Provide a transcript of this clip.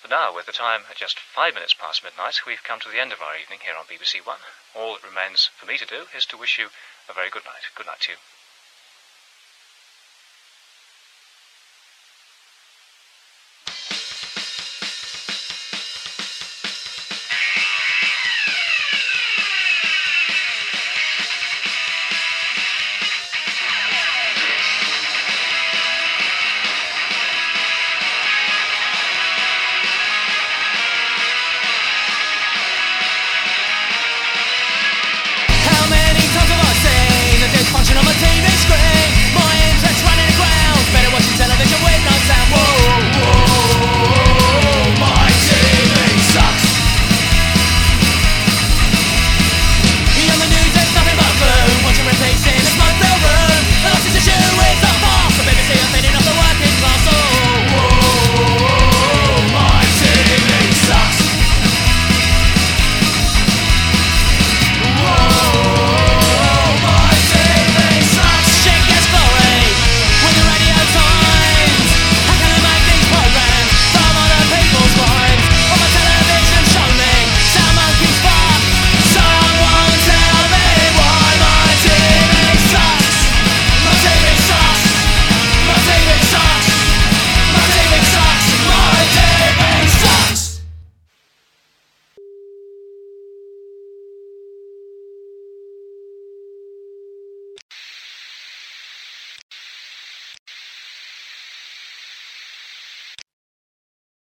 But now, with the time at just 5 minutes past midnight, we've come to the end of our evening here on BBC One. All that remains for me to do is to wish you a very good night. Good night to you.